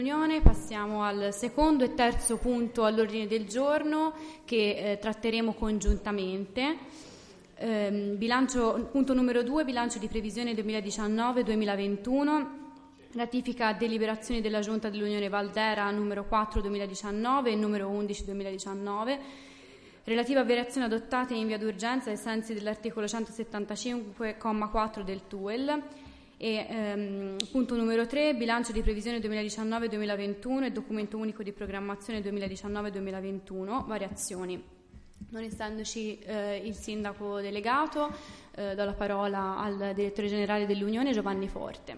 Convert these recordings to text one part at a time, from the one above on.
Passiamo al secondo e terzo punto all'ordine del giorno che tratteremo congiuntamente. Punto numero 2, bilancio di previsione 2019-2021, ratifica deliberazioni della Giunta dell'Unione Valdera numero 4 2019 e numero 11 2019, relativa a variazioni adottate in via d'urgenza ai sensi dell'articolo 175,4 del TUEL. E punto numero 3, bilancio di previsione 2019-2021 e documento unico di programmazione 2019-2021, variazioni. Non essendoci il sindaco delegato, do la parola al direttore generale dell'Unione, Giovanni Forte.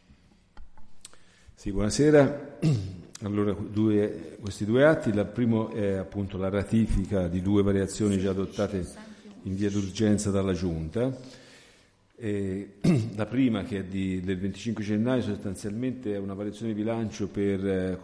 Sì, buonasera. Allora, questi due atti, il primo è appunto la ratifica di due variazioni già adottate in via d'urgenza dalla Giunta. La prima, che è del 25 gennaio, sostanzialmente è una variazione di bilancio per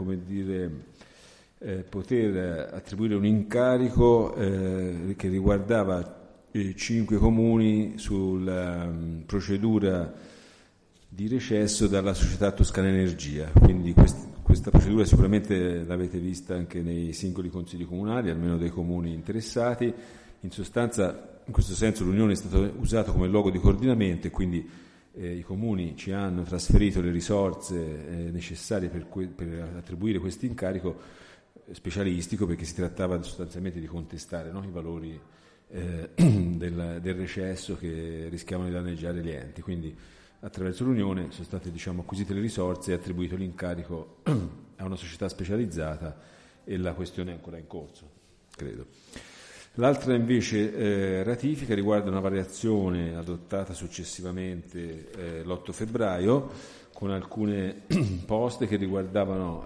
poter attribuire un incarico che riguardava 5 comuni sulla procedura di recesso dalla società Toscana Energia. Quindi questa procedura sicuramente l'avete vista anche nei singoli consigli comunali, almeno dei comuni interessati. In sostanza, in questo senso l'Unione è stata usata come luogo di coordinamento e quindi i comuni ci hanno trasferito le risorse necessarie per attribuire questo incarico specialistico, perché si trattava sostanzialmente di contestare, no, i valori del recesso che rischiavano di danneggiare gli enti. Quindi attraverso l'Unione sono state acquisite le risorse e attribuito l'incarico a una società specializzata e la questione è ancora in corso, credo. L'altra invece ratifica riguarda una variazione adottata successivamente l'8 febbraio con alcune poste che riguardavano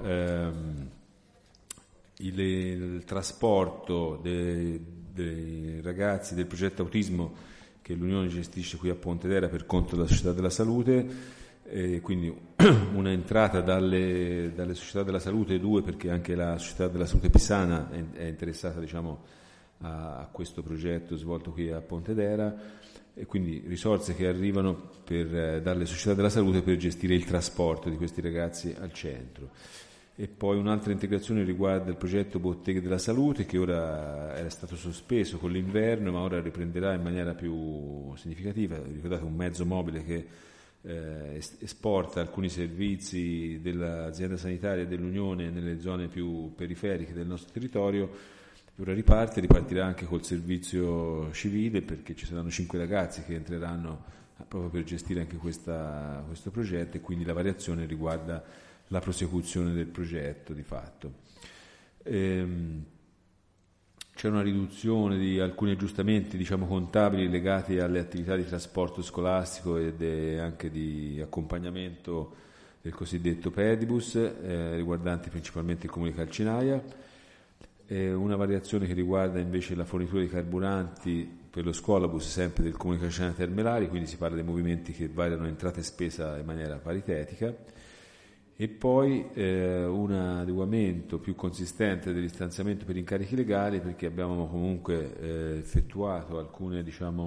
il trasporto dei ragazzi del progetto autismo che l'Unione gestisce qui a Pontedera per conto della Società della Salute, quindi una entrata dalle Società della Salute, due perché anche la Società della Salute Pisana è interessata a questo progetto svolto qui a Pontedera, e quindi risorse che arrivano dalle società della salute per gestire il trasporto di questi ragazzi al centro. E poi un'altra integrazione riguarda il progetto Botteghe della Salute, che ora era stato sospeso con l'inverno ma ora riprenderà in maniera più significativa. Ricordate, un mezzo mobile che esporta alcuni servizi dell'azienda sanitaria dell'Unione nelle zone più periferiche del nostro territorio. Ora ripartirà anche col servizio civile, perché ci saranno 5 ragazzi che entreranno proprio per gestire anche questo progetto, e quindi la variazione riguarda la prosecuzione del progetto di fatto. C'è una riduzione di alcuni aggiustamenti contabili legati alle attività di trasporto scolastico ed anche di accompagnamento del cosiddetto pedibus, riguardanti principalmente il comune di Calcinaia. Una variazione che riguarda invece la fornitura di carburanti per lo scuolabus, sempre del comune di Calcinaia Termelari, quindi si parla dei movimenti che variano entrata e spesa in maniera paritetica. E poi un adeguamento più consistente dell'istanziamento per incarichi legali, perché abbiamo comunque effettuato alcune,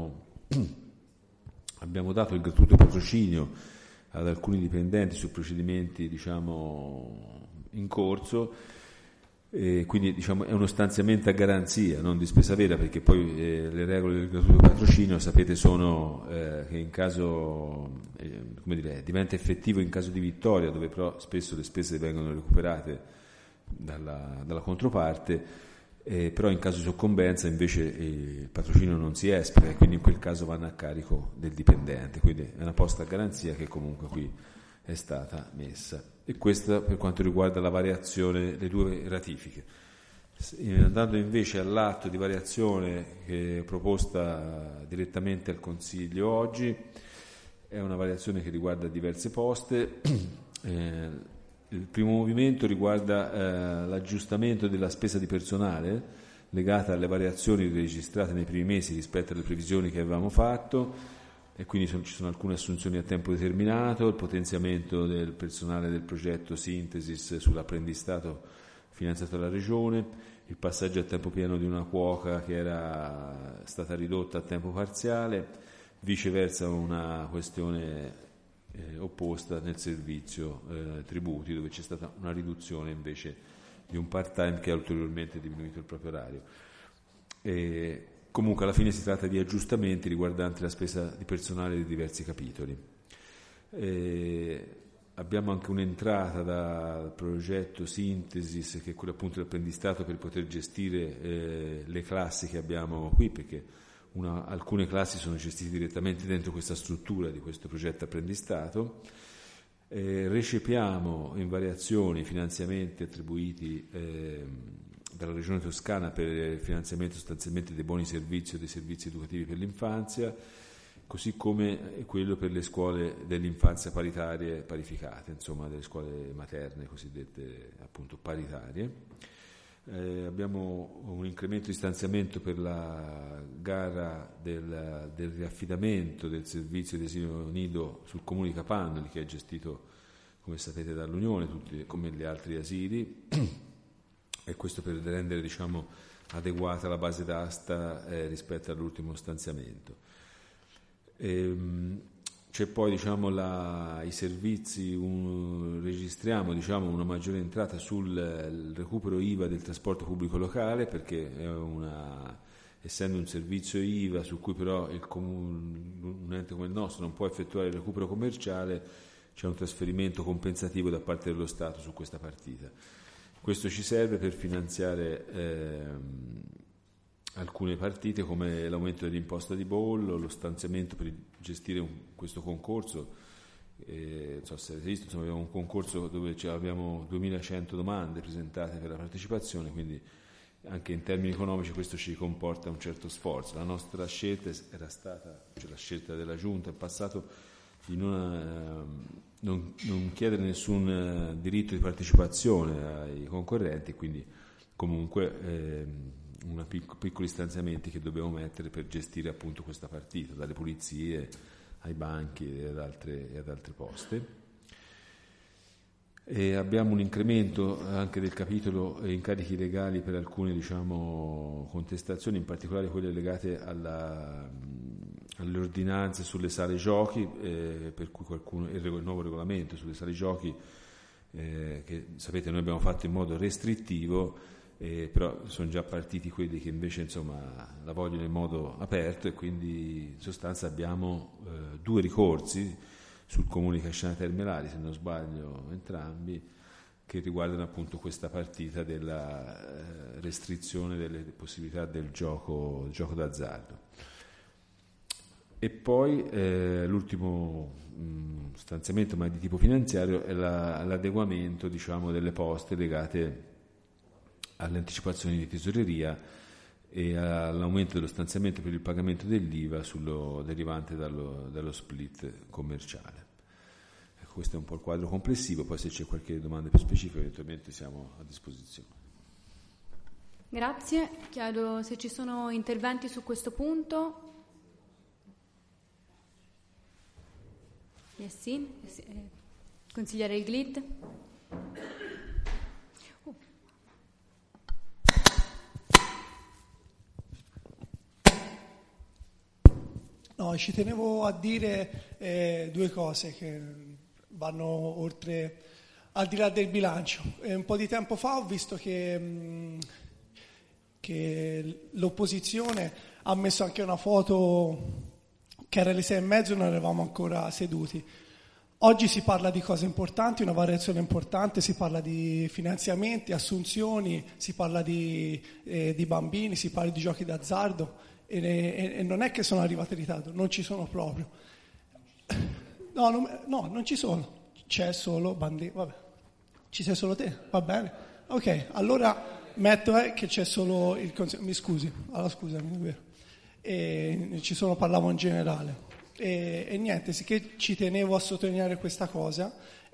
abbiamo dato il gratuito patrocinio ad alcuni dipendenti su procedimenti in corso. Quindi è uno stanziamento a garanzia, non di spesa vera, perché poi le regole del gratuito patrocinio, sapete, sono che in caso diventa effettivo in caso di vittoria, dove però spesso le spese vengono recuperate dalla controparte, però in caso di soccombenza invece il patrocinio non si esplica e quindi in quel caso vanno a carico del dipendente. Quindi è una posta a garanzia che comunque qui è stata messa. E questa per quanto riguarda la variazione, le due ratifiche. Andando invece all'atto di variazione che è proposta direttamente al Consiglio oggi, è una variazione che riguarda diverse poste. Il primo movimento riguarda l'aggiustamento della spesa di personale legata alle variazioni registrate nei primi mesi rispetto alle previsioni che avevamo fatto. E quindi ci sono alcune assunzioni a tempo determinato, il potenziamento del personale del progetto Synthesis sull'apprendistato finanziato dalla Regione, il passaggio a tempo pieno di una cuoca che era stata ridotta a tempo parziale, viceversa una questione opposta nel servizio tributi, dove c'è stata una riduzione invece di un part-time che ha ulteriormente diminuito il proprio orario. Comunque alla fine si tratta di aggiustamenti riguardanti la spesa di personale di diversi capitoli. Abbiamo anche un'entrata dal progetto Synthesis, che è quello appunto dell'apprendistato, per poter gestire le classi che abbiamo qui, perché alcune classi sono gestite direttamente dentro questa struttura di questo progetto apprendistato. Recepiamo in variazioni finanziamenti attribuiti dalla Regione Toscana per il finanziamento sostanzialmente dei buoni servizi o dei servizi educativi per l'infanzia, così come quello per le scuole dell'infanzia paritarie, parificate, insomma delle scuole materne cosiddette appunto paritarie. Abbiamo un incremento di stanziamento per la gara del riaffidamento del servizio di asilo nido sul comune di Capannoli, che è gestito, come sapete, dall'Unione, come gli altri asili, e questo per rendere, diciamo, adeguata la base d'asta rispetto all'ultimo stanziamento. C'è poi, diciamo, i servizi, registriamo, diciamo, una maggiore entrata sul recupero IVA del trasporto pubblico locale, perché essendo un servizio IVA su cui però un ente come il nostro non può effettuare il recupero commerciale, c'è un trasferimento compensativo da parte dello Stato su questa partita. Questo ci serve per finanziare alcune partite, come l'aumento dell'imposta di bollo, lo stanziamento per gestire questo concorso. Non so se avete visto, insomma, abbiamo un concorso dove abbiamo 2100 domande presentate per la partecipazione, quindi anche in termini economici questo ci comporta un certo sforzo. La nostra scelta era stata, cioè la scelta della Giunta in passato, di non chiedere nessun diritto di partecipazione ai concorrenti, quindi comunque piccoli stanziamenti che dobbiamo mettere per gestire appunto questa partita, dalle pulizie ai banchi e ad altre poste. E abbiamo un incremento anche del capitolo incarichi legali per alcune, diciamo, contestazioni, in particolare quelle legate alle ordinanze sulle sale giochi, per cui il nuovo regolamento sulle sale giochi, che sapete noi abbiamo fatto in modo restrittivo, però sono già partiti quelli che invece, insomma, la vogliono in modo aperto, e quindi in sostanza abbiamo 2 ricorsi sul comune di Casciana Terme Lari, se non sbaglio entrambi, che riguardano appunto questa partita della restrizione delle possibilità del gioco d'azzardo. E poi l'ultimo stanziamento, ma di tipo finanziario, è l'adeguamento, diciamo, delle poste legate alle anticipazioni di tesoreria e all'aumento dello stanziamento per il pagamento dell'IVA derivante dallo split commerciale. Ecco, questo è un po' il quadro complessivo, poi se c'è qualche domanda più specifica eventualmente siamo a disposizione. Grazie, chiedo se ci sono interventi su questo punto. Yes, sì. Consigliere Glid. No, ci tenevo a dire 2 cose che vanno oltre, al di là del bilancio. Un po' di tempo fa ho visto che l'opposizione ha messo anche una foto che era alle 6:30 e non eravamo ancora seduti. Oggi si parla di cose importanti, una variazione importante, si parla di finanziamenti, assunzioni, si parla di bambini, si parla di giochi d'azzardo. E non è che sono arrivati in ritardo, non ci sono proprio. No, non ci sono. C'è solo Bandini. Vabbè, ci sei solo te, va bene. Ok, allora metto che c'è solo il consiglio. Mi scusi, allora scusami, è vero. Parlavo in generale. E niente, sì che ci tenevo a sottolineare questa cosa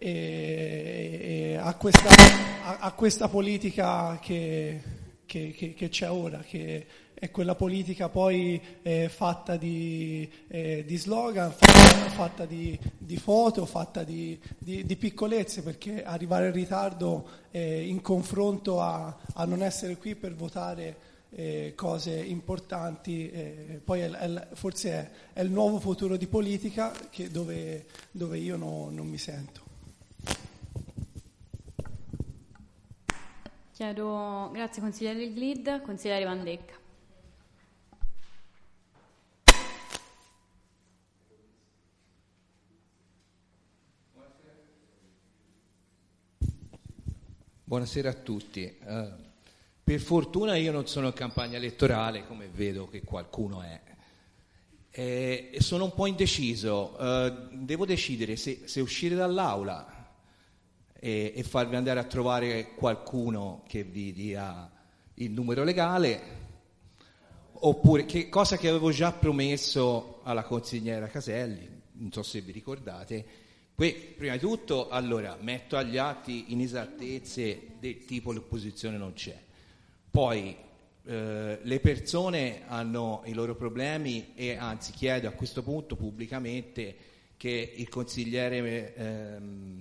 e a questa politica che c'è ora, che è quella politica poi fatta di slogan, fatta di foto, fatta di piccolezze, perché arrivare in ritardo in confronto a non essere qui per votare cose importanti, poi forse è il nuovo futuro di politica dove io non mi sento. Chiedo, grazie consigliere Glid, consigliere Vandecca. Buonasera a tutti. Per fortuna io non sono in campagna elettorale, come vedo che qualcuno è. Sono un po' indeciso. Devo decidere se uscire dall'aula e farvi andare a trovare qualcuno che vi dia il numero legale, oppure cosa che avevo già promesso alla consigliera Caselli, non so se vi ricordate. Prima di tutto, allora, metto agli atti inesattezze del tipo l'opposizione non c'è. Poi le persone hanno i loro problemi e anzi chiedo a questo punto pubblicamente che il consigliere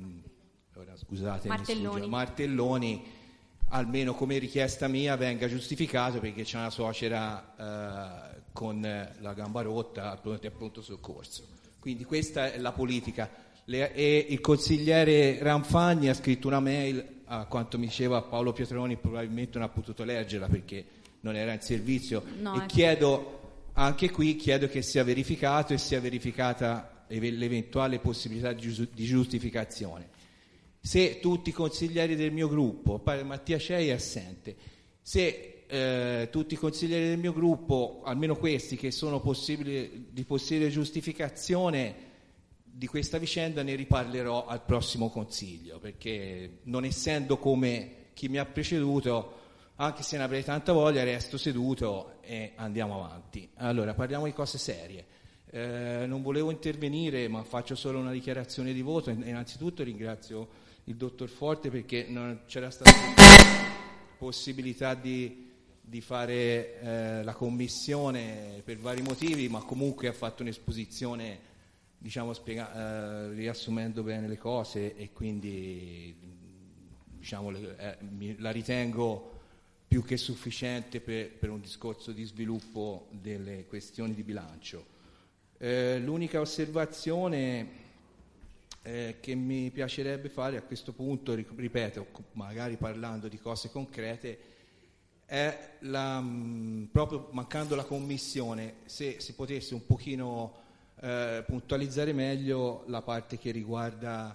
Martelloni, almeno come richiesta mia, venga giustificato, perché c'è una suocera con la gamba rotta al pronto soccorso. Quindi questa è la politica. E il consigliere Ranfagni ha scritto una mail, a quanto mi diceva Paolo Pietroni, probabilmente non ha potuto leggerla perché non era in servizio, chiedo che sia verificato e sia verificata l'eventuale possibilità di giustificazione. Se tutti i consiglieri del mio gruppo, Mattia Cei è assente, se tutti i consiglieri del mio gruppo, almeno questi che sono di possibile giustificazione di questa vicenda, ne riparlerò al prossimo consiglio, perché non essendo come chi mi ha preceduto, anche se ne avrei tanta voglia, resto seduto e andiamo avanti. Allora, parliamo di cose serie. Non volevo intervenire, ma faccio solo una dichiarazione di voto. Innanzitutto ringrazio il dottor Forte perché non c'era stata possibilità di fare la commissione per vari motivi, ma comunque ha fatto un'esposizione, diciamo, riassumendo bene le cose, e quindi diciamo, la ritengo più che sufficiente per un discorso di sviluppo delle questioni di bilancio. L'unica osservazione che mi piacerebbe fare a questo punto, ripeto, magari parlando di cose concrete, è proprio mancando la commissione, se si potesse un pochino puntualizzare meglio la parte che riguarda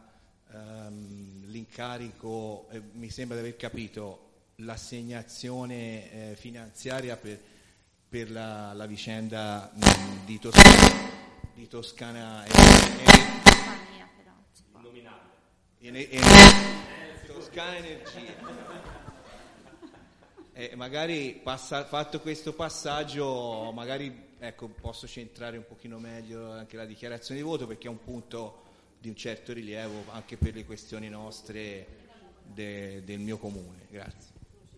l'incarico, mi sembra di aver capito, l'assegnazione finanziaria per la vicenda di Toscana Toscana Energia. Magari fatto questo passaggio, magari posso centrare un pochino meglio anche la dichiarazione di voto, perché è un punto di un certo rilievo anche per le questioni nostre del mio comune. Grazie.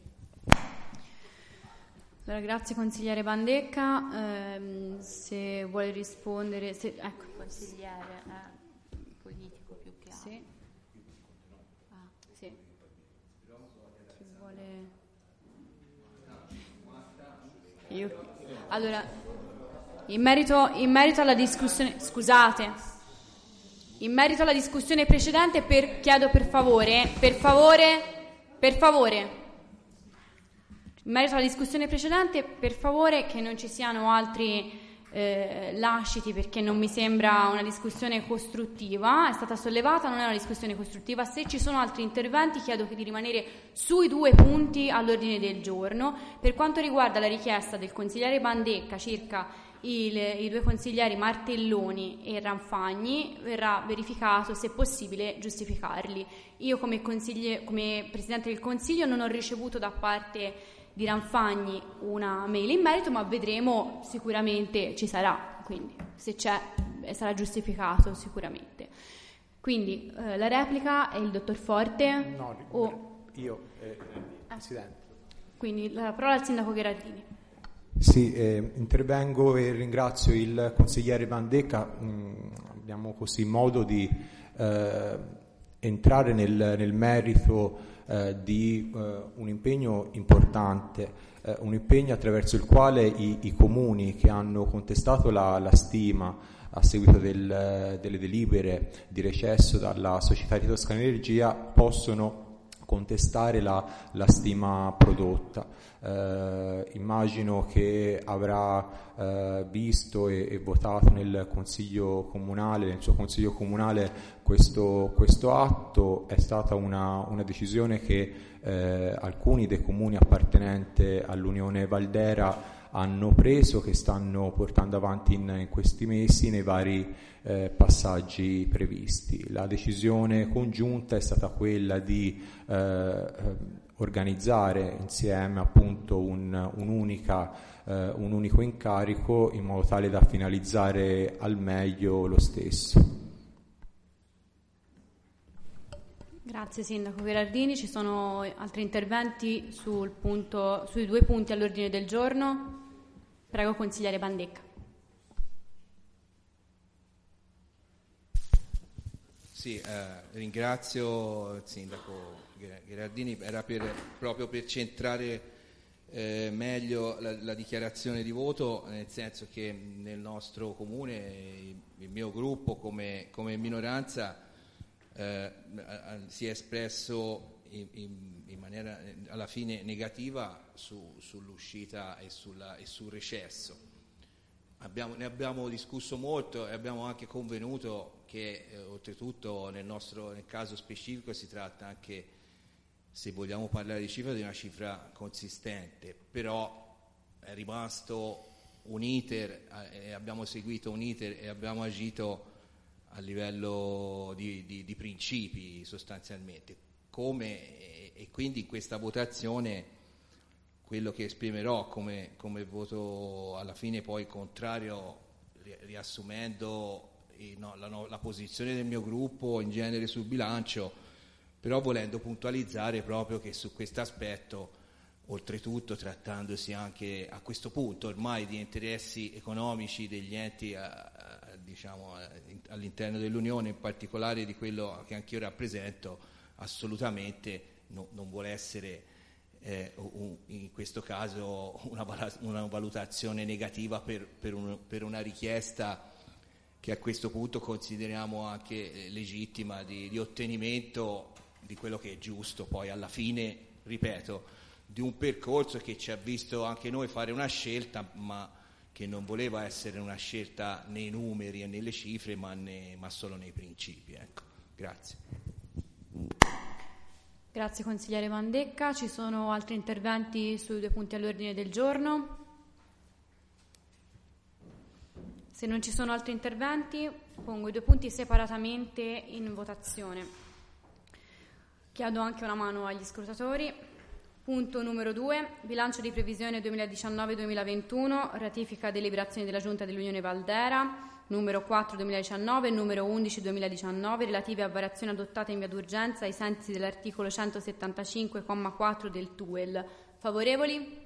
Allora, grazie consigliere Bandecca. Se vuole rispondere, ecco. Consigliere politico più che altro. Sì. Sì. Chi vuole? Allora, in merito alla discussione, scusate, in merito alla discussione precedente, chiedo per favore, in merito alla discussione precedente, per favore, che non ci siano altri lasciti, perché non mi sembra una discussione costruttiva. È stata sollevata, non è una discussione costruttiva. Se ci sono altri interventi, chiedo di rimanere sui 2 punti all'ordine del giorno. Per quanto riguarda la richiesta del consigliere Bandecca circa i 2 consiglieri Martelloni e Ranfagni, verrà verificato, se possibile, giustificarli. Io come Presidente del Consiglio non ho ricevuto da parte di Ranfagni una mail in merito, ma vedremo, sicuramente ci sarà, quindi se c'è sarà giustificato sicuramente. Quindi la replica è il dottor Forte? No, io, Presidente. Quindi la parola al sindaco Gherardini. Sì, intervengo e ringrazio il consigliere Bandecca. Abbiamo così modo di entrare nel merito di un impegno importante, un impegno attraverso il quale i comuni che hanno contestato la stima a seguito delle delibere di recesso dalla Società di Toscana Energia possono contestare la stima prodotta. Immagino che avrà visto e votato nel Consiglio Comunale, nel suo Consiglio Comunale, questo atto. È stata una decisione che alcuni dei comuni appartenenti all'Unione Valdera hanno preso, che stanno portando avanti in questi mesi nei vari passaggi previsti. La decisione congiunta è stata quella di organizzare insieme appunto un unico incarico, in modo tale da finalizzare al meglio lo stesso. Grazie Sindaco Gherardini. Ci sono altri interventi sui 2 punti all'ordine del giorno? Prego, consigliere Bandecca. Sì, ringrazio il Sindaco Gherardini. Era proprio per centrare meglio la dichiarazione di voto, nel senso che nel nostro comune il mio gruppo come minoranza si è espresso in maniera alla fine negativa sull'uscita e sul recesso. Ne abbiamo discusso molto e abbiamo anche convenuto che oltretutto nel caso specifico si tratta anche, se vogliamo parlare di cifra, di una cifra consistente, però è rimasto un iter e abbiamo seguito un iter e abbiamo agito a livello di principi sostanzialmente. E quindi in questa votazione quello che esprimerò come voto alla fine poi contrario, riassumendo la posizione del mio gruppo in genere sul bilancio, però volendo puntualizzare proprio che su questo aspetto, oltretutto trattandosi anche a questo punto ormai di interessi economici degli enti all'interno dell'Unione, in particolare di quello che anch'io rappresento, assolutamente non vuole essere in questo caso una valutazione negativa per una richiesta che a questo punto consideriamo anche legittima di ottenimento di quello che è giusto poi alla fine, ripeto, di un percorso che ci ha visto anche noi fare una scelta, ma che non voleva essere una scelta nei numeri e nelle cifre, ma solo nei principi. Ecco. Grazie. Grazie consigliere Bandecca. Ci sono altri interventi sui 2 punti all'ordine del giorno? Se non ci sono altri interventi, pongo i 2 punti separatamente in votazione. Chiedo anche una mano agli scrutatori. Punto numero 2, bilancio di previsione 2019-2021, ratifica deliberazioni della Giunta dell'Unione Valdera, numero 4 2019 e numero 11 2019, relative a variazioni adottate in via d'urgenza ai sensi dell'articolo 175,4 del TUEL. Favorevoli?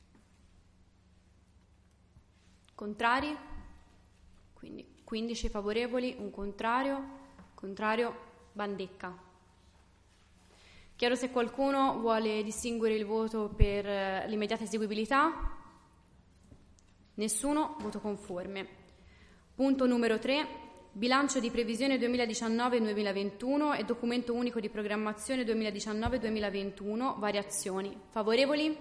Contrari? Quindi 15 favorevoli, un contrario Bandecca. Chiedo se qualcuno vuole distinguere il voto per l'immediata eseguibilità. Nessuno, voto conforme. Punto numero 3, bilancio di previsione 2019-2021 e documento unico di programmazione 2019-2021, variazioni. Favorevoli?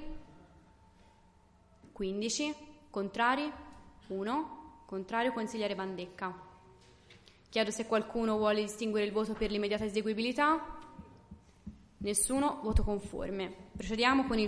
15, contrari? 1, contrario consigliere Bandecca. Chiedo se qualcuno vuole distinguere il voto per l'immediata eseguibilità. Nessuno, voto conforme. Procediamo con il